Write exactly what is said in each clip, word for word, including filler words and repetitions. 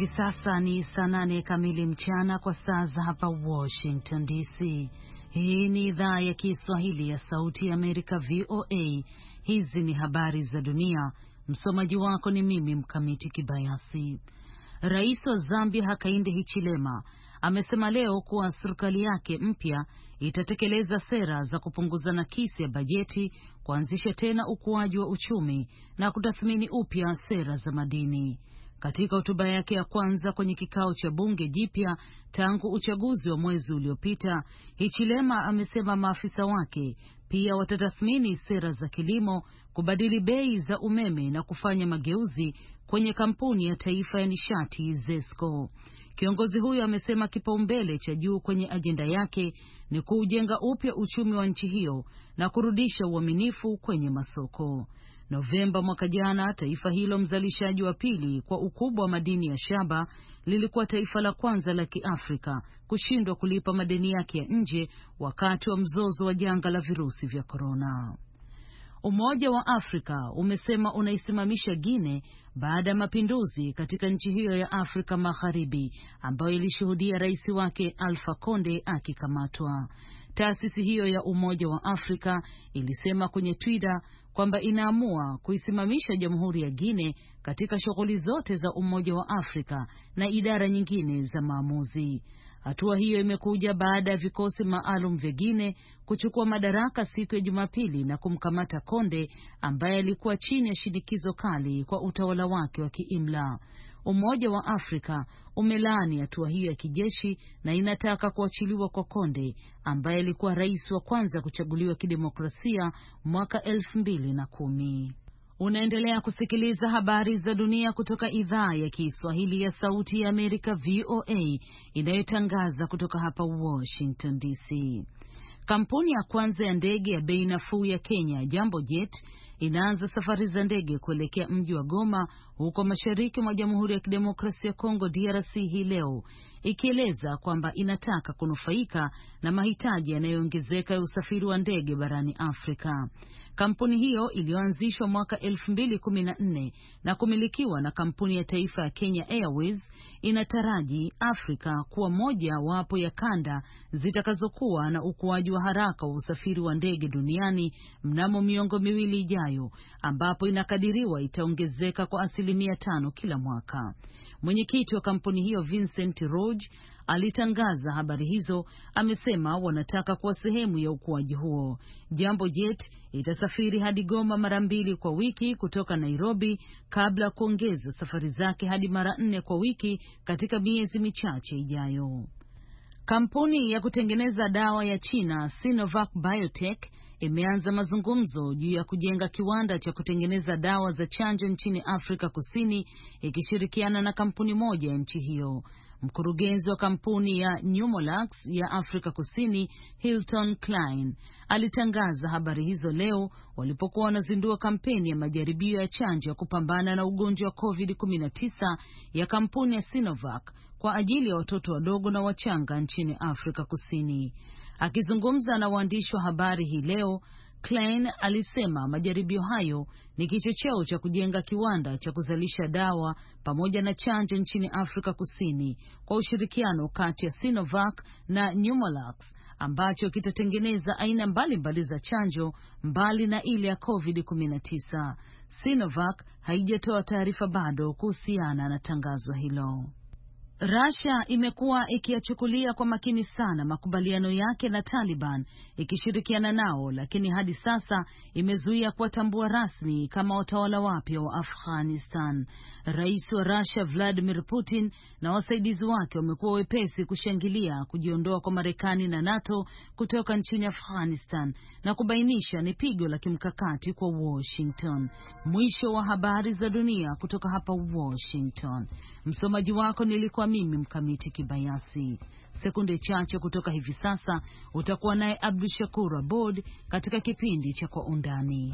Hivi sasa ni saa nane kamili mchana kwa saa za hapa Washington D C. Hii ni idhaa ya Kiswahili ya Sauti ya Amerika V O A. Hizi ni habari za dunia. Msomaji wako ni mimi Mkamiti Kibayasi. Rais wa Zambia Hakainde Hichilema amesema leo kuwa serikali yake mpya itatekeleza sera za kupunguza nakisi ya bajeti, kuanzisha tena ukuaji wa uchumi na kutathmini upya sera za madini. Katika hotuba yake ya kwanza kwenye kikao cha bunge jipya tangu uchaguzi wa mwezi uliopita, Hichilema amesema maafisa wake pia watatathmini sera za kilimo, kubadili bei za umeme na kufanya mageuzi kwenye kampuni ya taifa ya nishati ZESCO. Kiongozi huyo amesema kipaumbele cha juu kwenye ajenda yake ni kuujenga upya uchumi wa nchi hiyo na kurudisha uaminifu kwenye masoko. Novemba mwaka jana, taifa hilo mzalishaji wa pili kwa ukubwa wa madini ya shaba lilikuwa taifa la kwanza la Kiafrika kushindwa kulipa madeni yake ya nje wakati wa mzozo wa janga la virusi vya korona. Umoja wa Afrika umesema unaisimamisha Guinea baada ya mapinduzi katika nchi hiyo ya Afrika Magharibi ambayo ilishuhudia rais wake Alpha Conde akikamatwa. Taasisi hiyo ya Umoja wa Afrika ilisema kwenye Twitter kwamba inaamua kuisimamisha Jamhuri ya Guinea katika shughuli zote za Umoja wa Afrika na idara nyingine za maamuzi. Hatua hiyo imekuja baada ya vikosi maalum vya Guinea kuchukua madaraka siku ya Jumapili na kumkamata Konde ambaye alikuwa chini ya shinikizo kali kwa utawala wake wa kiimla. Umoja wa Afrika umelaani hatua hiyo ya kijeshi na inataka kuachiliwa kwa Konde ambaye alikuwa rais wa kwanza kuchaguliwa kidemokrasia mwaka elfu mbili na kumi. Unaendelea kusikiliza habari za dunia kutoka idhaa ya Kiswahili ya Sauti ya Amerika V O A inayotangaza kutoka hapa Washington D C. Kampuni ya kwanza ya ndege ya bei nafuu ya Kenya, Jambo Jet, inaanza safari za ndege kuelekea mji wa Goma huko mashariki mwa Jamhuri ya Kidemokrasia ya Kongo D R C hii leo, ikieleza kwamba inataka kunufaika na mahitaji yanayoongezeka ya usafiri wa ndege barani Afrika. Kampuni hiyo iliyoanzishwa mwaka elfu mbili kumi na nne na kumilikiwa na kampuni ya taifa ya Kenya Airways inataraji Afrika kuwa moja wapo ya kanda zitakazokuwa na ukuaji wa haraka wa usafiri wa ndege duniani mnamo miongo miwili ijayo, ambapo inakadiriwa itaongezeka kwa asilimia tano kila mwaka. Mwenyekiti wa kampuni hiyo Vincent Rouge alitangaza habari hizo. Amesema wanataka kuwa sehemu ya ukuaji huo. Jambo Jet itasafiri hadi Goma mara mbili kwa wiki kutoka Nairobi kabla kuongeza safari zake hadi mara nne kwa wiki katika miezi michache ijayo. Kampuni ya kutengeneza dawa ya China Sinovac Biotech imeanza mazungumzo juu ya kujenga kiwanda cha kutengeneza dawa za chanjo nchini Afrika Kusini ikishirikiana na kampuni moja ya nchi hiyo. Mkurugenzi wa kampuni ya Pneumolax ya Afrika Kusini, Hilton Klein, alitangaza habari hizo leo walipokuwa wanazindua kampeni ya majaribio ya chanjo ya kupambana na ugonjwa wa COVID kumi na tisa ya kampuni ya Sinovac kwa ajili ya watoto wadogo na wachanga nchini Afrika Kusini. Akizungumza na waandishi wa habari hii leo, Klein alisema majaribio hayo ni kichocheo cha kujenga kiwanda cha kuzalisha dawa pamoja na chanjo nchini Afrika Kusini kwa ushirikiano kati ya Sinovac na Pneumolax ambacho kitatengeneza aina mbalimbali za chanjo mbali na ile ya COVID kumi na tisa. Sinovac haijatoa taarifa bado kuhusiana na tangazo hilo. Russia imekuwa ikiyachukulia kwa makini sana makubaliano yake na Taliban ikishirikiana nao, lakini hadi sasa imezuia kuwatambua rasmi kama watawala wapya wa Afghanistan. Rais wa Russia Vladimir Putin na wasaidizi wake wamekuwa wepesi kushangilia kujiondoa kwa Marekani na NATO kutoka nchini Afghanistan na kubainisha ni pigo la kimkakati kwa Washington. Mwisho wa habari za dunia kutoka hapa Washington. Msomaji wako nilikuwa mimi Mkamiti Kibayasi. Sekunde chache kutoka hivi sasa utakuwa naye Abdul Shakur Abod katika kipindi cha Kwa Undani.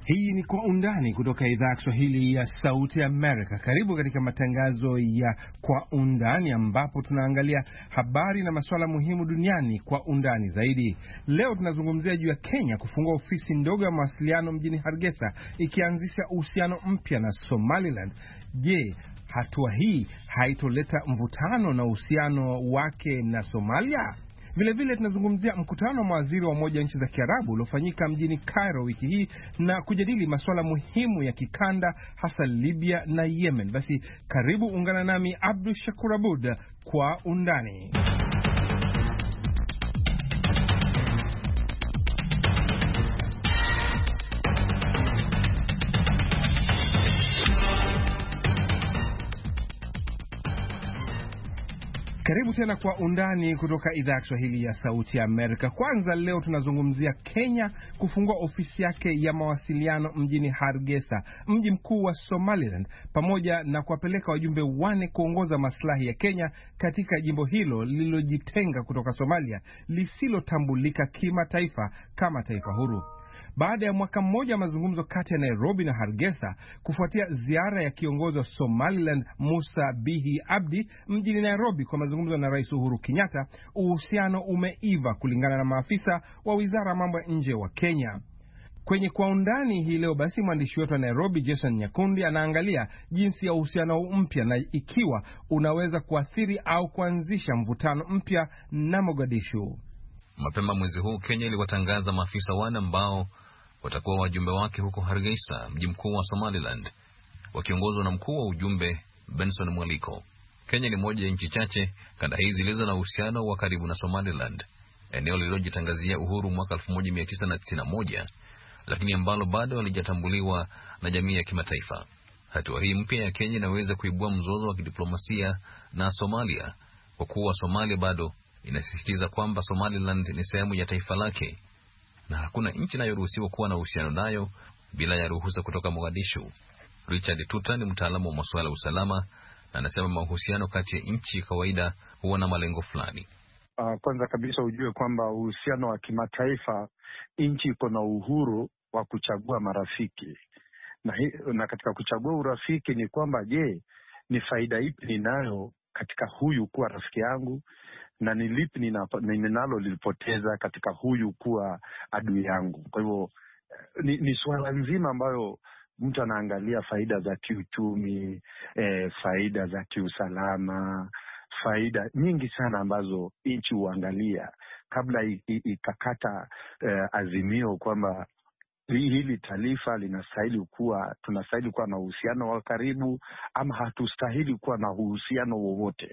Hii ni Kwa Undani kutoka idhaa ya Kiswahili ya Sauti Amerika. Karibu katika matangazo ya Kwa Undani ambapo tunaangalia habari na masuala muhimu duniani kwa undani zaidi. Leo tunazungumzia juu ya Kenya kufungua ofisi ndogo ya mawasiliano mjini Hargeisa ikianzisha uhusiano mpya na Somaliland. Je, hatua hii haitoleta mvutano na uhusiano wake na Somalia? Vile vile tunazungumzia mkutano wa mawaziri wa Umoja wa Nchi za Kiarabu uliofanyika mjini Cairo wiki hii na kujadili masuala muhimu ya kikanda hasa Libya na Yemen. Basi karibu ungana nami Abdul Shakur Abud Kwa Undani. Karibu tena Kwa Undani kutoka idhaa ya Kiswahili ya Sauti ya Amerika. Kwanza leo tunazungumzia Kenya kufungua ofisi yake ya mawasiliano mjini Hargeisa, mji mkuu wa Somaliland, pamoja na kuwapeleka wajumbe wane kuongoza maslahi ya Kenya katika jimbo hilo lililojitenga kutoka Somalia, lisilotambulika kimataifa kama taifa huru. Baada ya mwaka mmoja mazungumzo kati ya Nairobi na Hargeisa kufuatia ziara ya kiongozi wa Somaliland Musa Bihi Abdi mjini Nairobi kwa mazungumzo na Rais Uhuru Kenyatta, uhusiano umeiva kulingana na maafisa wa Wizara ya Mambo ya Nje wa Kenya. Kwenye Kwa Undani hii leo basi mwandishi wetu wa Nairobi Jason Nyakundi anaangalia jinsi ya uhusiano mpya na ikiwa unaweza kuathiri au kuanzisha mvutano mpya na Mogadishu. Mapema mwezi huu Kenya iliwatangaza maafisa wane ambao watakuwa wajumbe wake huko Hargeisa, mji mkuu wa Somaliland, wakiongozwa na mkuu wa ujumbe Benson Mwaliko. Kenya ni moja ya nchi chache kanda hizi zilizo na uhusiano wa karibu na Somaliland, eneo lililojitangazia uhuru mwaka elfu moja mia tisa tisini na moja, lakini ambalo bado halijatambuliwa na jamii ya kimataifa. Hatua hii mpya ya Kenya inaweza kuibua mzozo wa kidiplomasia na Somalia, kwa kuwa Somalia bado inasisitiza kwamba Somaliland ni sehemu ya taifa lake na hakuna nchi inayoruhusiwa kuwa na uhusiano nayo bila ya ruhusa kutoka Mogadishu. Richard Tuta ni mtaalamu wa masuala ya usalama na anasema mahusiano kati ya nchi kawaida huwa na malengo fulani. Uh, kwanza kabisa ujue kwamba uhusiano wa kimataifa, nchi iko na uhuru wa kuchagua marafiki. Na, hi, na katika kuchagua urafiki ni kwamba je, ni faida ipi ninayo katika huyu kuwa rafiki yangu, na ni lipi ninalo lilipoteza katika huyu kuwa adui yangu. Kwa hivyo ni, ni swala nzima ambayo mtu anaangalia faida za kiuchumi, eh, faida za kiusalama, faida nyingi sana ambazo nchi huangalia kabla ikakata eh, azimio kwamba hili taifa linastahili kuwa, tunastahili kuwa na uhusiano wa karibu ama hatustahili kuwa na uhusiano wowote.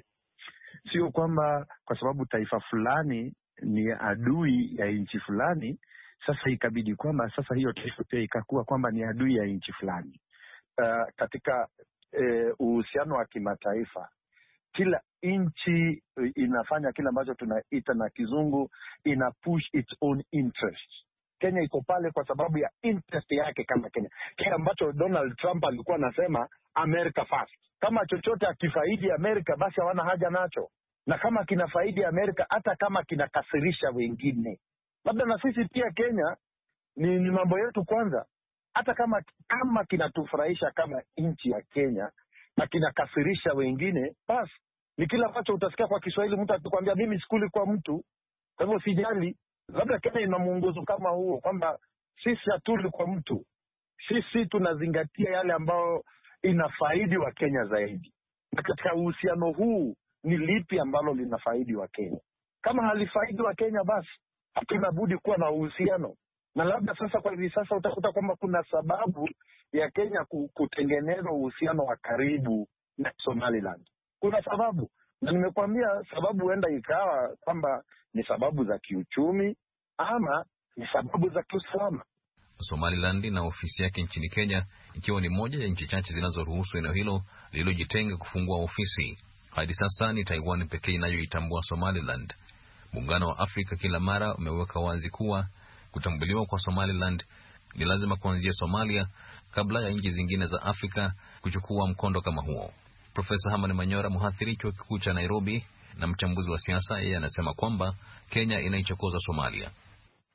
Sio kwamba kwa sababu taifa fulani ni adui ya nchi fulani, sasa ikabidi kwamba sasa hiyo taifa pia ikakuwa kwamba ni adui ya nchi fulani. Uh, katika uhusiano uh, wa kimataifa, kila nchi inafanya kile ambacho tunaita na kizungu ina push its own interest. Kenya iko pale kwa sababu ya interest yake kama Kenya. Kile ambacho Donald Trump alikuwa anasema America first. Kama chochote akifaidi Amerika basi hawana haja nacho. Na kama kinafaidi Amerika, hata kama kinakasirisha wengine, labda na sisi pia Kenya ni, ni mambo yetu kwanza. Hata kama kama kinatufurahisha kama nchi ya Kenya na kinakasirisha wengine, basi ni kila ambacho utasikia kwa Kiswahili mtu akikwambia mimi sikuli kwa mtu. Kwa hivyo sijali, labda Kenya ina muongozo kama huo kwamba sisi hatuli kwa mtu. Sisi tunazingatia yale ambao inafaidi wa Kenya zaidi. Na katika uhusiano huu ni lipi ambalo linafaidi wa Kenya? Kama halifaidi wa Kenya basi hatuna budi kuwa na uhusiano. Na labda sasa kwa hivi sasa utakuta kwamba kuna sababu ya Kenya kutengeneza uhusiano wa karibu na Somaliland. Kuna sababu. Na nimekuambia sababu huenda ikawa kwamba ni sababu za kiuchumi ama ni sababu za kiusalama. Somaliland na ofisi yake nchini Kenya ikiwa ni moja ya nchi chache zinazoruhusu eneo hilo lililojitenga kufungua ofisi. Hadi sasa ni Taiwan pekee inayoitambua Somaliland. Muungano wa Afrika kila mara umeweka wazi kuwa kutambuliwa kwa Somaliland ni lazima kuanzia Somalia kabla ya nchi zingine za Afrika kuchukua mkondo kama huo. Profesa Hamani Manyora, mhadhiri chuo kikuu cha Nairobi na mchambuzi wa siasa, yeye anasema kwamba Kenya inaichokoza Somalia.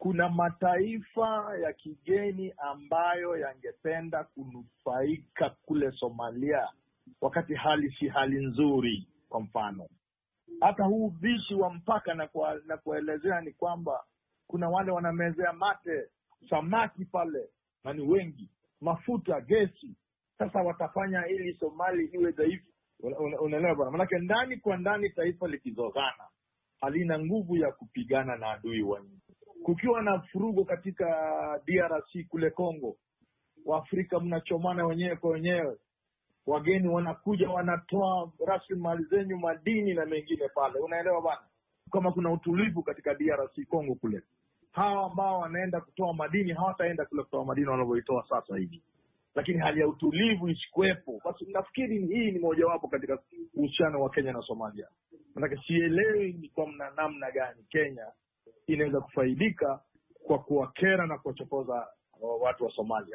kuna mataifa ya kigeni ambayo yangependa kunufaika kule Somalia wakati hali si hali nzuri. Kwa mfano, hata huu bishi wa mpaka na, kwa, na kuelezea ni kwamba kuna wale wanamezea mate samaki pale na ni wengi, mafuta, gesi. Sasa watafanya ili Somali iwe dhaifu. Unaelewa bwana? Maana ndani kwa ndani taifa likizozana halina nguvu ya kupigana na adui wa nje. Kukiwa na furugo katika D R C kule Kongo, Waafrika mnachomana wenyewe kwa wenyewe, wageni wanakuja wanatoa rasilimali zenyu, madini na mengine pale. Unaelewa bwana? Kama kuna utulivu katika D R C Kongo kule, hawa ambao wanaenda kutoa madini hawataenda kule kutoa madini wanavyoitoa sasa hivi. Lakini hali ya utulivu isikuwepo. Basi nafikiri hii ni mojawapo katika uhusiano wa Kenya na Somalia. Maana sielewi ni kwa namna gani Kenya inaweza kufaidika kwa kuwakera na kuwachokoza watu wa Somalia.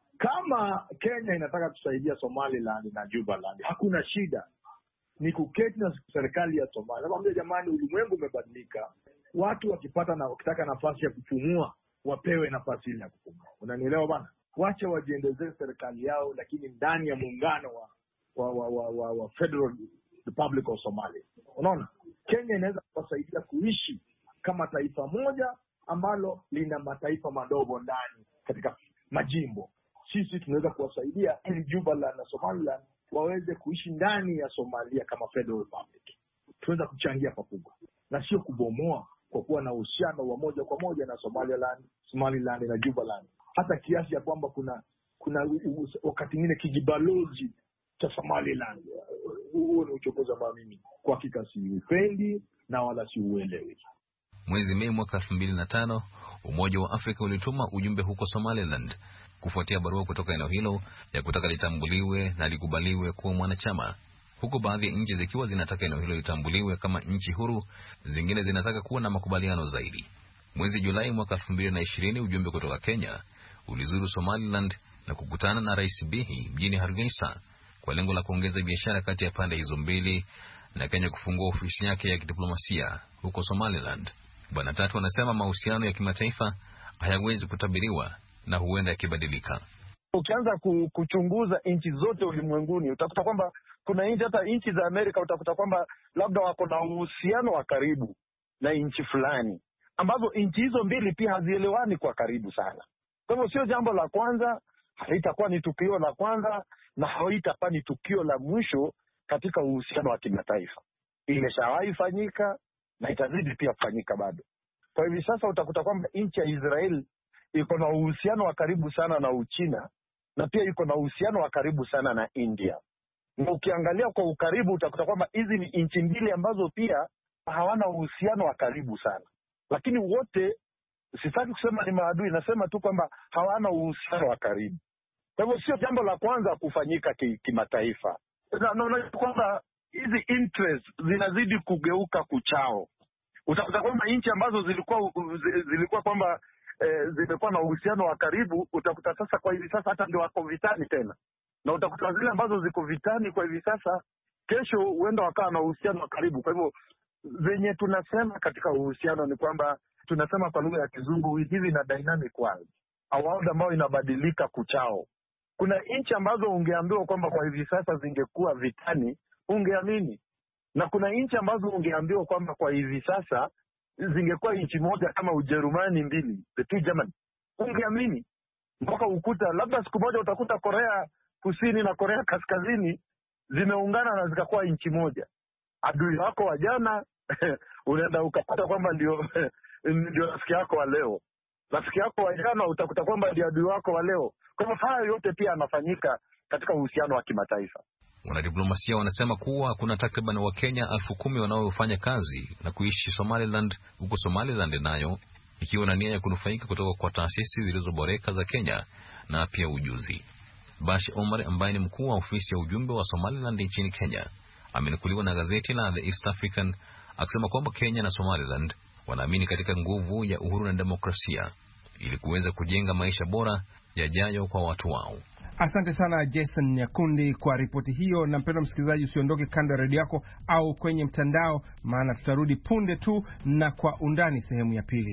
Kama Kenya inataka kusaidia Somaliland na Jubaland, hakuna shida. Ni kuketi na serikali ya Somalia. Nakwambia jamani, ulimwengu umebadilika. Watu wakipata na wakitaka nafasi ya kupumua, wapewe nafasi ile ya kupumua. Unanielewa bana? Wacha wajiendezee serikali yao, lakini ndani ya muungano wa wa wa, wa, wa, wa Federal Republic of Somalia. Unaona? Kenya inaweza kuwasaidia kuishi kama taifa moja ambalo lina mataifa madogo ndani katika majimbo. Sisi tunaweza kuwasaidia ili Jubaland na Somaliland waweze kuishi ndani ya Somalia kama Federal Republic. Tunaweza kuchangia pakubwa na sio kubomoa, kwa kuwa na uhusiano wa moja kwa moja na Somaliland, Somaliland na Jubaland. Hata kiasi ya kwamba kuna kuna wakati mwingine kijibalozi cha Somaliland. Huo ni uchokozi ambao mimi kwa hakika siupendi na wala siuelewi. Mwezi Mei mwaka elfu mbili na tano, Umoja wa Afrika ulituma ujumbe huko Somaliland kufuatia barua kutoka eneo hilo ya kutaka litambuliwe na likubaliwe kuwa mwanachama. Huko baadhi ya nchi zikiwa zinataka eneo hilo litambuliwe kama nchi huru, zingine zinataka kuwa na makubaliano zaidi. Mwezi Julai mwaka elfu mbili na ishirini, ujumbe kutoka Kenya ulizuru Somaliland na kukutana na Rais Bihi mjini Hargeisa kwa lengo la kuongeza biashara kati ya pande hizo mbili na Kenya kufungua ofisi yake ya kidiplomasia huko Somaliland. Bwana Tatu anasema mahusiano ya kimataifa hayawezi kutabiriwa na huenda yakibadilika. Ukianza kuchunguza nchi zote ulimwenguni, utakuta kwamba kuna nchi, hata nchi za Amerika, utakuta kwamba labda wako na uhusiano wa karibu na nchi fulani, ambazo nchi hizo mbili pia hazielewani kwa karibu sana. Kwa hivyo sio jambo la kwanza, halitakuwa ni tukio la kwanza, na halitakuwa ni tukio la mwisho katika uhusiano wa kimataifa. Imeshawahi fanyika na itazidi pia kufanyika bado. Kwa hivyo sasa utakuta kwamba nchi ya Israel iko na uhusiano wa karibu sana na Uchina, na pia iko na uhusiano wa karibu sana na India. Na ukiangalia kwa ukaribu utakuta kwamba hizi ni nchi mbili ambazo pia hawana uhusiano wa karibu sana. Lakini wote, sitaki kusema ni maadui, nasema tu kwamba hawana uhusiano wa karibu. Kwa hivyo sio jambo la kwanza kufanyika kimataifa. Na naona kwamba hizi interest zinazidi kugeuka kuchao. Utakuta kwamba nchi ambazo zilikuwa zilikuwa kwamba eh, zimekuwa na uhusiano wa karibu, utakuta sasa kwa hivi sasa hata ndio wako vitani tena. Na utakuta zile ambazo ziko vitani kwa hivi sasa, kesho huenda wakawa na uhusiano wa karibu. Kwa hivyo zenye tunasema katika uhusiano ni kwamba tunasema kwa lugha ya Kizungu, hivi na dynamic world, a world ambayo inabadilika kuchao. Kuna nchi ambazo ungeambiwa kwamba kwa hivi sasa zingekuwa vitani, ungeamini. Na kuna nchi ambazo ungeambiwa kwamba kwa hivi sasa zingekuwa nchi moja kama Ujerumani mbili, the two Germany, ungeamini. Mpaka ukuta labda siku moja utakuta Korea Kusini na Korea Kaskazini zimeungana na zikakuwa nchi moja. Adui wako wa jana unaenda ukapata kwamba ndio ndio rafiki yako wa leo. Rafiki yako wa jana utakuta kwamba ndio adui wako wa leo. Kwa hivyo haya yote pia yanafanyika katika uhusiano wa kimataifa. Wanadiplomasia wanasema kuwa kuna takriban Wakenya elfu kumi wanaofanya kazi na kuishi Somaliland, huko Somaliland nayo ikiwa na nia ya kunufaika kutoka kwa taasisi zilizoboreka za Kenya na pia ujuzi. Bash Omar ambaye ni mkuu wa ofisi ya ujumbe wa Somaliland nchini Kenya amenukuliwa na gazeti la The East African akisema kwamba Kenya na Somaliland wanaamini katika nguvu ya uhuru na demokrasia ili kuweza kujenga maisha bora yajayo kwa watu wao. Asante sana Jason Nyakundi kwa ripoti hiyo, na mpendwa msikilizaji, usiondoke kando ya redio yako au kwenye mtandao, maana tutarudi punde tu na kwa undani sehemu ya pili.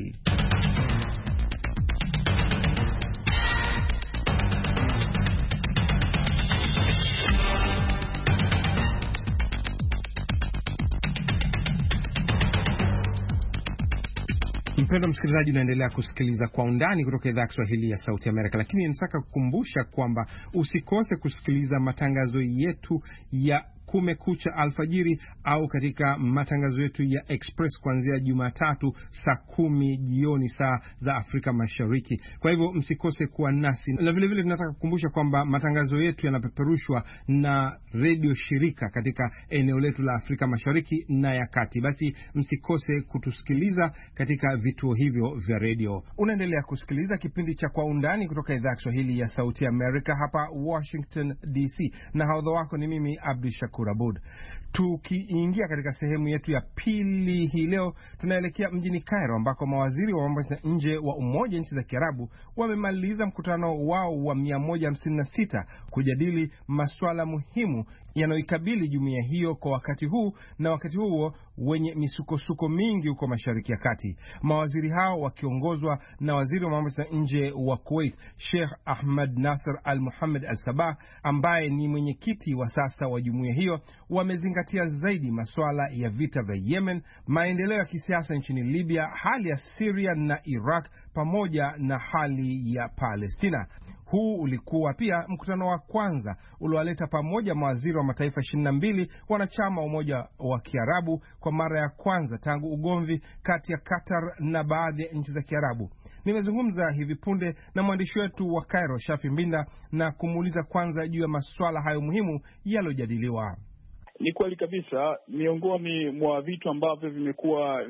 Mpendwa msikilizaji, unaendelea kusikiliza Kwa Undani kutoka idhaa ya Kiswahili ya Sauti Amerika, lakini nataka kukumbusha kwamba usikose kusikiliza matangazo yetu ya Kumekucha alfajiri au katika matangazo yetu ya Express kuanzia Jumatatu saa kumi jioni saa za Afrika Mashariki. Kwa hivyo msikose kuwa nasi. Na vile vile tunataka kukumbusha kwamba matangazo yetu yanapeperushwa na redio shirika katika eneo letu la Afrika Mashariki na ya Kati. Basi msikose kutusikiliza katika vituo hivyo vya redio. Unaendelea kusikiliza kipindi cha Kwa Undani kutoka idhaa ya Kiswahili ya Sauti Amerika hapa Washington D C. Na haudha wako ni mimi Abdi Shakur Abud. Tukiingia katika sehemu yetu ya pili hii leo, tunaelekea mjini Cairo ambako mawaziri wa mambo ya nje wa Umoja wa Nchi za Kiarabu wamemaliza mkutano wao wa mia moja hamsini na sita kujadili masuala muhimu yanayoikabili jumuiya hiyo kwa wakati huu na wakati huo wenye misukosuko mingi huko Mashariki ya Kati. Mawaziri hao wakiongozwa na waziri wa mambo ya nje wa Kuwait Sheikh Ahmed Nasser Al Mohammed Al Sabah, ambaye ni mwenyekiti wa sasa wa jumuiya hiyo, wamezingatia zaidi masuala ya vita vya Yemen, maendeleo ya kisiasa nchini Libya, hali ya Syria na Iraq pamoja na hali ya Palestina. Huu ulikuwa pia mkutano wa kwanza uliowaleta pamoja mawaziri wa mataifa ishirini na mbili wanachama wa Umoja wa Kiarabu kwa mara ya kwanza tangu ugomvi kati ya Qatar na baadhi ya nchi za Kiarabu. Nimezungumza hivi punde na mwandishi wetu wa Cairo Shafi Mbinda na kumuuliza kwanza juu ya masuala hayo muhimu yaliyojadiliwa. Ni kweli kabisa, miongoni mwa vitu ambavyo vimekuwa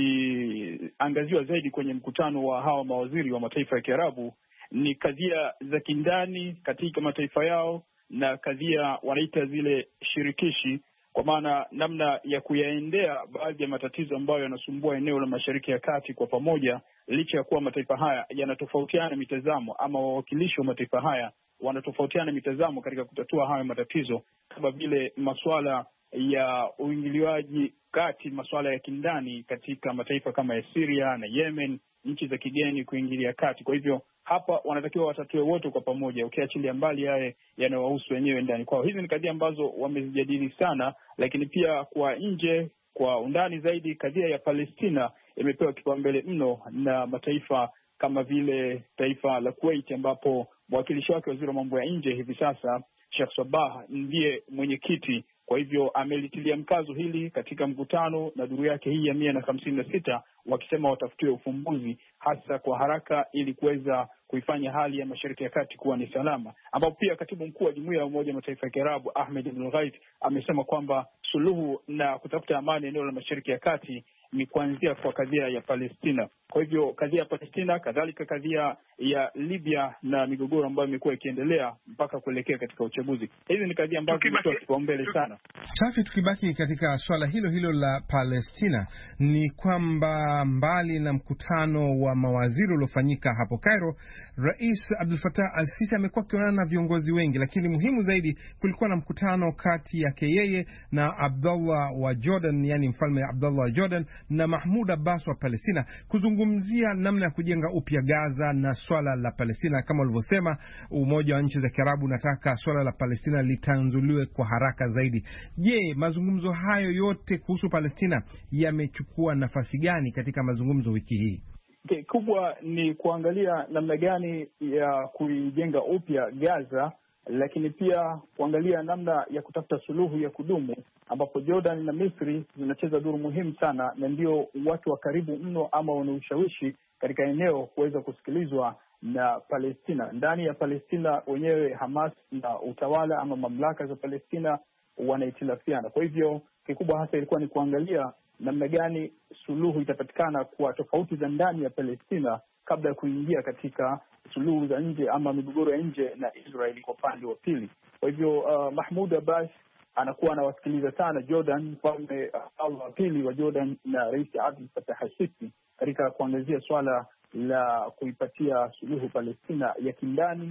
vikiangaziwa zaidi kwenye mkutano wa hawa mawaziri wa mataifa ya Kiarabu ni kadhia za kindani katika mataifa yao na kadhia wanaita zile shirikishi, kwa maana namna ya kuyaendea baadhi ya matatizo ambayo yanasumbua eneo la Mashariki ya Kati kwa pamoja, licha ya kuwa mataifa haya yanatofautiana mitazamo ama wawakilishi wa mataifa haya wanatofautiana mitazamo katika kutatua hayo matatizo, kama vile masuala ya uingiliwaji kati, masuala ya kindani katika mataifa kama ya Syria na Yemen, nchi za kigeni kuingilia kati. Kwa hivyo hapa wanatakiwa watatue wote kwa pamoja, ukiachilia mbali yale yanayowahusu wenyewe ndani kwao. Hizi ni kadhia ambazo wamezijadili sana, lakini pia kwa nje, kwa undani zaidi, kadhia ya Palestina imepewa kipaumbele mno na mataifa kama vile taifa la Kuwait, ambapo mwakilishi wake waziri wa mambo ya nje hivi sasa Sheikh Sabah ndiye mwenyekiti. Kwa hivyo amelitilia mkazo hili katika mkutano na duru yake hii ya mia na hamsini na sita, wakisema watafutiwe ufumbuzi hasa kwa haraka ili kuweza kuifanya hali ya Mashariki ya Kati kuwa ni salama, ambapo pia katibu mkuu wa Jumuiya ya Umoja wa Mataifa ya Kiarabu Ahmed Ibn Ghaith amesema kwamba suluhu na kutafuta amani eneo la Mashariki ya Kati ni kuanzia kwa kadhia ya Palestina. Kwa hivyo kadhia ya Palestina, kadhalika kadhia ya Libya na migogoro ambayo imekuwa ikiendelea mpaka kuelekea katika uchaguzi. Hizi ni kadhia ambazo zimetoa kipaumbele sana. Safi, tukibaki katika swala hilo hilo la Palestina, ni kwamba mbali na mkutano wa mawaziri uliofanyika hapo Cairo, Rais Abdel Fattah al-Sisi amekuwa akionana na viongozi wengi, lakini muhimu zaidi kulikuwa na mkutano kati yake yeye na Abdullah wa Jordan, yani mfalme Abdullah wa Jordan, na Mahmoud Abbas wa Palestina, kuzungumzia namna ya kujenga upya Gaza na swala la Palestina. Kama ulivyosema, Umoja wa Nchi za Kiarabu unataka swala la Palestina litanzuliwe kwa haraka zaidi. Je, mazungumzo hayo yote kuhusu Palestina yamechukua nafasi gani katika mazungumzo wiki hii? Okay, kubwa ni kuangalia namna gani ya kuijenga upya Gaza, lakini pia kuangalia namna ya kutafuta suluhu ya kudumu, ambapo Jordan na Misri zinacheza duru muhimu sana na ndio watu wa karibu mno ama wana ushawishi katika eneo kuweza kusikilizwa na Palestina. Ndani ya Palestina wenyewe Hamas na utawala ama mamlaka za Palestina wanahitilafiana. Kwa hivyo kikubwa hasa ilikuwa ni kuangalia namna gani suluhu itapatikana kwa tofauti za ndani ya Palestina kabla ya kuingia katika suluhu za nje ama migogoro ya nje na Israeli kwa upande wa pili. Kwa hivyo uh, Mahmoud Abbas anakuwa anawasikiliza sana Jordan, mfalme Abdullah wa pili wa Jordan, na Rais Abdel Fattah al-Sisi katika kuangazia swala la kuipatia suluhu Palestina ya kindani,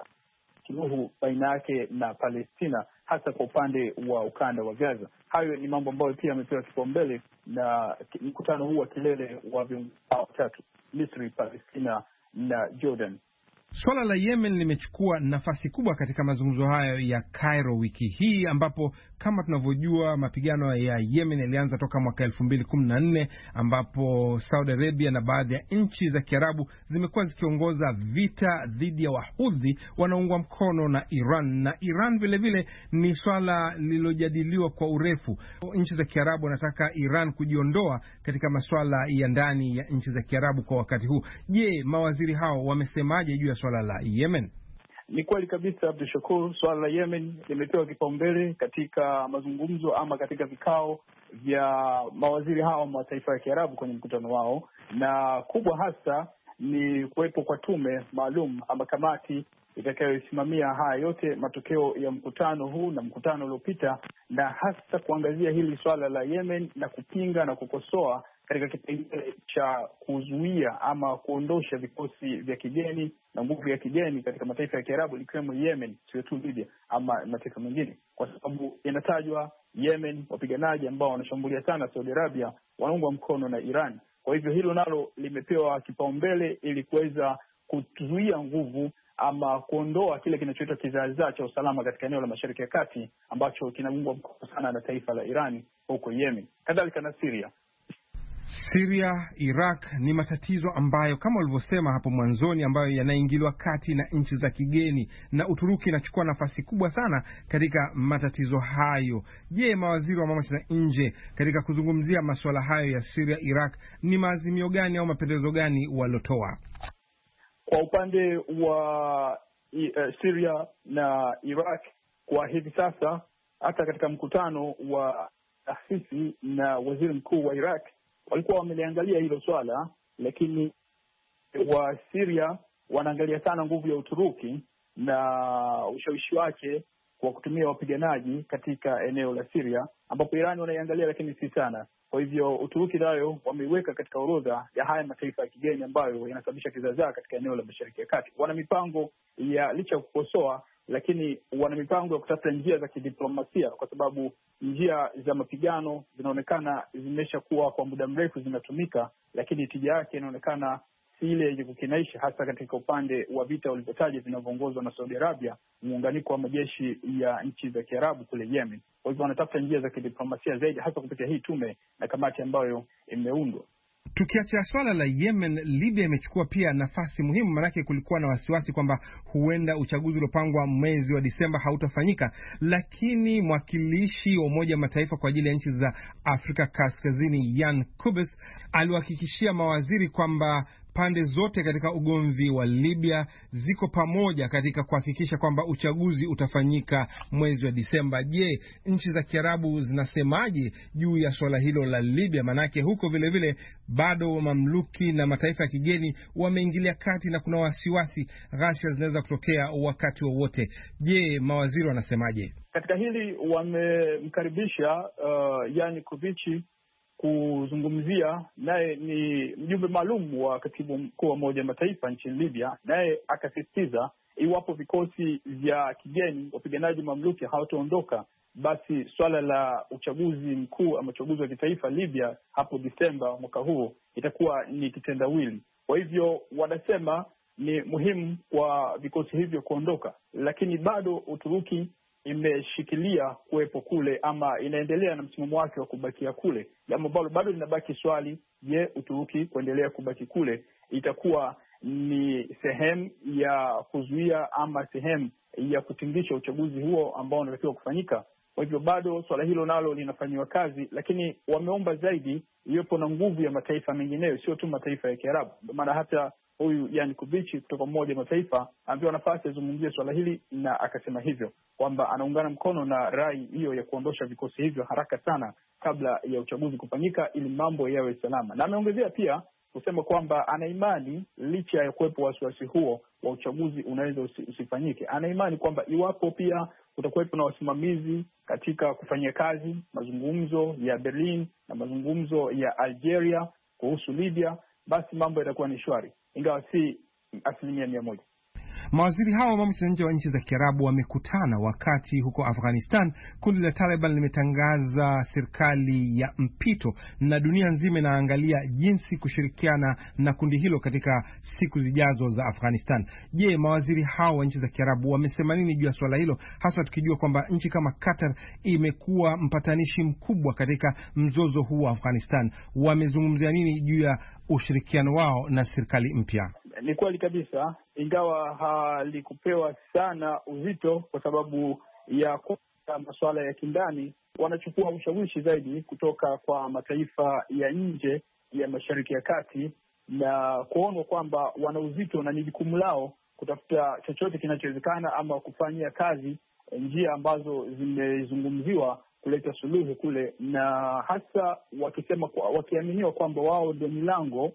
suluhu baina yake na Palestina, hasa kwa upande wa ukanda wa Gaza. Hayo ni mambo ambayo pia yamepewa kipaumbele na mkutano huu wa kilele wa viongozi watatu. Misri, Palestina na Jordan. Swala la Yemen limechukua nafasi kubwa katika mazungumzo hayo ya Cairo wiki hii, ambapo kama tunavyojua mapigano ya Yemen yalianza toka mwaka elfu mbili kumi na nne, ambapo Saudi Arabia na baadhi ya nchi za Kiarabu zimekuwa zikiongoza vita dhidi ya Wahudhi wanaungwa mkono na Iran. Na Iran vile vile ni swala lililojadiliwa kwa urefu. Nchi za Kiarabu wanataka Iran kujiondoa katika masuala ya ndani ya nchi za Kiarabu kwa wakati huu. Je, mawaziri hao wamesemaje juu ya swala la Yemen? Ni kweli kabisa, Abdul Shakur, swala la Yemen limepewa kipaumbele katika mazungumzo ama katika vikao vya mawaziri hao wa mataifa ya Kiarabu kwenye mkutano wao, na kubwa hasa ni kuwepo kwa tume maalum ama kamati itakayosimamia haya yote, matokeo ya mkutano huu na mkutano uliopita, na hasa kuangazia hili swala la Yemen na kupinga na kukosoa katika kipengele cha kuzuia ama kuondosha vikosi vya kigeni na nguvu ya kigeni katika mataifa ya Kiarabu ikiwemo Yemen, sio tu Libya ama mataifa mengine, kwa sababu inatajwa Yemen wapiganaji ambao wanashambulia sana Saudi Arabia wanaungwa mkono na Iran. Kwa hivyo hilo nalo limepewa kipaumbele ili kuweza kuzuia nguvu ama kuondoa kile kinachoitwa kizaazaa cha usalama katika eneo la Mashariki ya Kati ambacho kinaungwa mkono sana na taifa la Iran huko Yemen, kadhalika na Syria. Syria, Iraq ni matatizo ambayo kama ulivyosema hapo mwanzoni, ambayo yanaingiliwa kati na nchi za kigeni, na Uturuki inachukua nafasi kubwa sana katika matatizo hayo. Je, mawaziri wa mambo ya nje katika kuzungumzia masuala hayo ya Syria, Iraq, ni maazimio gani au mapendekezo gani walotoa? Kwa upande wa uh, Syria na Iraq kwa hivi sasa, hata katika mkutano wa taasisi na waziri mkuu wa Iraq walikuwa wameliangalia hilo swala, lakini wa Syria wanaangalia sana nguvu ya Uturuki na ushawishi wake kwa kutumia wapiganaji katika eneo la Syria, ambapo Iran wanaiangalia lakini si sana. Kwa hivyo Uturuki nayo wameiweka katika orodha ya haya mataifa ya kigeni ambayo yanasababisha kizaazaa katika eneo la Mashariki ya Kati. Wana mipango ya, licha ya kukosoa, lakini wana mipango ya kutafuta njia za kidiplomasia, kwa sababu njia za mapigano zinaonekana zimeshakuwa kwa muda mrefu zinatumika, lakini tija yake inaonekana si ile yenye kukinaisha, hasa katika upande wa vita walivyotaja vinavyoongozwa na Saudi Arabia, muunganiko wa majeshi ya nchi za Kiarabu kule Yemen. Kwa hivyo wanatafuta njia za kidiplomasia zaidi, hasa kupitia hii tume na kamati ambayo imeundwa. Tukiacha swala la Yemen, Libya imechukua pia nafasi muhimu, manake kulikuwa na wasiwasi kwamba huenda uchaguzi uliopangwa mwezi wa Disemba hautafanyika, lakini mwakilishi wa Umoja Mataifa kwa ajili ya nchi za Afrika Kaskazini Jan Kubis aliwahakikishia mawaziri kwamba pande zote katika ugomvi wa Libya ziko pamoja katika kuhakikisha kwamba uchaguzi utafanyika mwezi wa Disemba. Je, nchi za Kiarabu zinasemaje juu ya swala hilo la Libya? Manake huko vile vile bado mamluki na mataifa ya kigeni wameingilia kati na kuna wasiwasi ghasia zinaweza kutokea wakati wowote wa. Je, mawaziri wanasemaje katika hili? Wamemkaribisha uh, yani Kuvichi kuzungumzia, naye ni mjumbe maalum wa katibu mkuu wa Umoja wa Mataifa nchini Libya, naye akasisitiza iwapo vikosi vya kigeni wapiganaji mamluki hawataondoka, basi swala la uchaguzi mkuu ama uchaguzi wa kitaifa Libya hapo Disemba mwaka huu itakuwa ni kitendawili. Kwa hivyo wanasema ni muhimu kwa vikosi hivyo kuondoka, lakini bado Uturuki imeshikilia kuwepo kule ama inaendelea na msimamo wake wa kubakia kule, jambo ambalo bado linabaki swali. Je, Uturuki kuendelea kubaki kule itakuwa ni sehemu ya kuzuia ama sehemu ya kutingisha uchaguzi huo ambao unatakiwa kufanyika? Kwa hivyo bado swala hilo nalo linafanyiwa kazi, lakini wameomba zaidi iwepo na nguvu ya mataifa mengineyo, sio tu mataifa ya Kiarabu. Ndio maana hata huyu Jan Kuvichi kutoka Umoja wa Mataifa ambaye nafasi azungumzie swala hili, na akasema hivyo kwamba anaungana mkono na rai hiyo ya kuondosha vikosi hivyo haraka sana kabla ya uchaguzi kufanyika ili mambo yawe salama. Na ameongezea pia kusema kwamba ana imani licha ya kuwepo wasiwasi huo wa uchaguzi unaweza usifanyike, ana imani kwamba iwapo pia kutakuwepo na wasimamizi katika kufanyia kazi mazungumzo ya Berlin na mazungumzo ya Algeria kuhusu Libya, basi mambo yatakuwa ni shwari, ingawa si asilimia mia moja. Mawaziri hao wa mambo ya nje wa nchi za Kiarabu wamekutana wakati huko Afghanistan kundi la Taliban limetangaza serikali ya mpito, na dunia nzima inaangalia jinsi kushirikiana na kundi hilo katika siku zijazo za Afghanistan. Je, mawaziri hao wa nchi za Kiarabu wamesema nini juu ya swala hilo, hasa tukijua kwamba nchi kama Qatar imekuwa mpatanishi mkubwa katika mzozo huu wa Afghanistan? Wamezungumzia nini juu ya ushirikiano wao na serikali mpya? Ni kweli kabisa, ingawa halikupewa sana uzito kwa sababu ya masuala ya kindani, wanachukua ushawishi zaidi kutoka kwa mataifa ya nje ya Mashariki ya Kati, na kuona kwamba wana uzito na ni jukumu lao kutafuta chochote kinachowezekana ama kufanyia kazi njia ambazo zimezungumziwa kuleta suluhu kule, na hasa wakisema kwa, wakiaminiwa kwamba wao ndio milango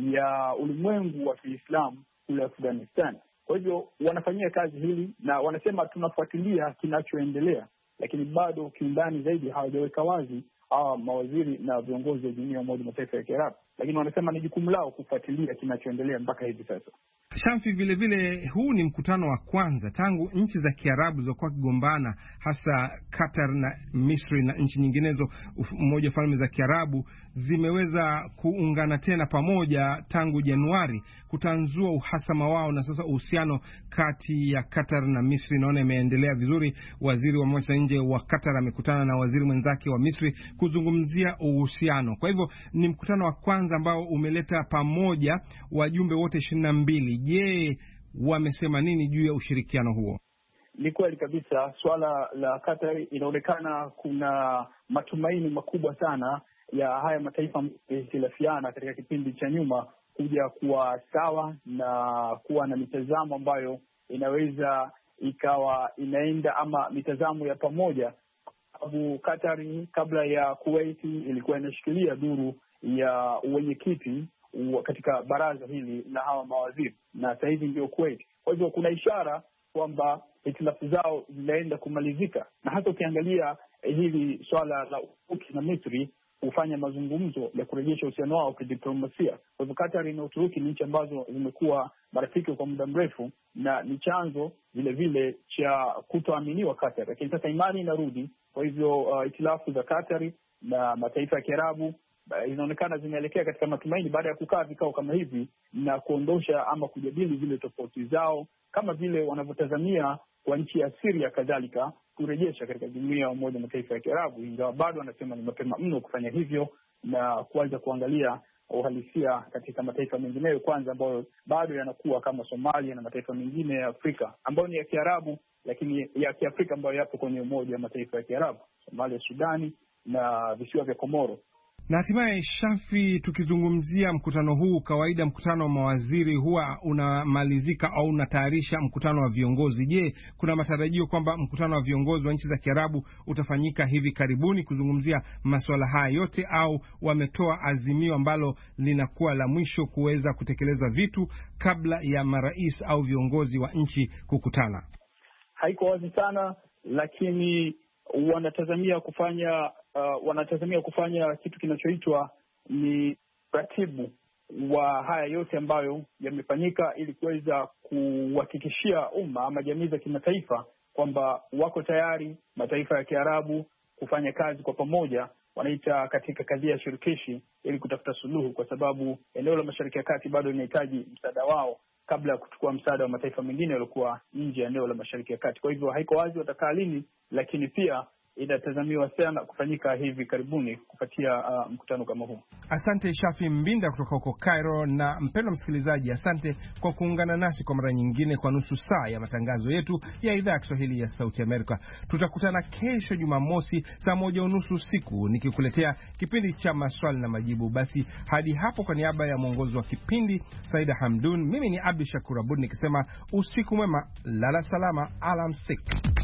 ya ulimwengu wa Kiislamu kule Afghanistan. Kwa hivyo wanafanyia kazi hili na wanasema tunafuatilia kinachoendelea, lakini bado kiundani zaidi hawajaweka wazi hawa mawaziri na viongozi wa jumuiya ya Umoja wa Mataifa ya Kiarabu, lakini wanasema ni jukumu lao kufuatilia kinachoendelea mpaka hivi sasa. Shamfi, vile vile huu ni mkutano wa kwanza tangu nchi za Kiarabu zilizokuwa kigombana, hasa Qatar na Misri na nchi nyinginezo, Umoja wa Falme za Kiarabu, zimeweza kuungana tena pamoja tangu Januari kutanzua uhasama wao, na sasa uhusiano kati ya Qatar na Misri naona imeendelea vizuri. Waziri wa mambo ya nje wa Qatar amekutana na waziri mwenzake wa Misri kuzungumzia uhusiano. Kwa hivyo ni mkutano wa kwanza ambao umeleta pamoja wajumbe wote ishirini na mbili. Je, wamesema nini juu ya ushirikiano huo? Ni kweli kabisa, swala la Qatar inaonekana kuna matumaini makubwa sana ya haya mataifa yaliyohitilafiana katika kipindi cha nyuma kuja kuwa sawa na kuwa na mitazamo ambayo inaweza ikawa inaenda ama mitazamo ya pamoja. Sababu Qatar kabla ya Kuwait ilikuwa inashikilia duru ya uwenyekiti katika baraza hili la hawa mawaziri, na sasa hivi ndio Kuwait. Kwa hivyo kuna ishara kwamba hitilafu zao zinaenda kumalizika, na hata ukiangalia eh, hili swala la Uturuki na Misri kufanya mazungumzo ya kurejesha uhusiano wao kidiplomasia. Kwa hivyo Qatar na Uturuki ni nchi ambazo zimekuwa marafiki kwa muda mrefu, na ni chanzo vile vile cha kutoaminiwa Qatar, lakini sasa imani inarudi. Kwa hivyo uh, hitilafu za Qatar na mataifa ya Kiarabu inaonekana zinaelekea katika matumaini baada ya kukaa vikao kama hivi na kuondosha ama kujadili zile tofauti zao, kama vile wanavyotazamia kwa nchi ya Syria kadhalika kurejesha katika jumuiya ya Umoja wa Mataifa ya Kiarabu, ingawa bado wanasema ni mapema mno kufanya hivyo na kuanza kuangalia uhalisia katika mataifa mengineyo kwanza, ambayo bado yanakuwa kama Somalia na mataifa mengine ya Afrika ambayo ni ya Kiarabu lakini ya Kiafrika ambayo yapo kwenye Umoja wa Mataifa ya Kiarabu, Somalia, Sudani na visiwa vya Komoro. Na hatimaye, Shafi, tukizungumzia mkutano huu, kawaida mkutano wa mawaziri huwa unamalizika au unatayarisha mkutano wa viongozi. Je, kuna matarajio kwamba mkutano wa viongozi wa nchi za Kiarabu utafanyika hivi karibuni kuzungumzia masuala haya yote, au wametoa azimio ambalo linakuwa la mwisho kuweza kutekeleza vitu kabla ya marais au viongozi wa nchi kukutana? Haiko wazi sana, lakini wanatazamia kufanya uh, wanatazamia kufanya kitu kinachoitwa ni ratibu wa haya yote ambayo yamefanyika, ili kuweza kuhakikishia umma ama jamii za kimataifa kwamba wako tayari mataifa ya Kiarabu kufanya kazi kwa pamoja, wanaita katika kadhia ya shirikishi, ili kutafuta suluhu, kwa sababu eneo la Mashariki ya Kati bado linahitaji msaada wao kabla ya kuchukua msaada wa mataifa mengine yaliokuwa nje ya eneo la Mashariki ya Kati. Kwa hivyo haiko wazi watakaa lini, lakini pia inatazamiwa sana kufanyika hivi karibuni kupatia uh, mkutano kama huu. Asante Shafi Mbinda kutoka huko Cairo. Na mpendwa msikilizaji, asante kwa kuungana nasi kwa mara nyingine kwa nusu saa ya matangazo yetu ya idhaa ya Kiswahili ya Sauti Amerika. Tutakutana kesho Jumamosi saa moja unusu usiku nikikuletea kipindi cha maswali na majibu. Basi hadi hapo, kwa niaba ya mwongozi wa kipindi Saida Hamdun, mimi ni Abdul Shakur Abud nikisema usiku mwema, lala salama, alamsik.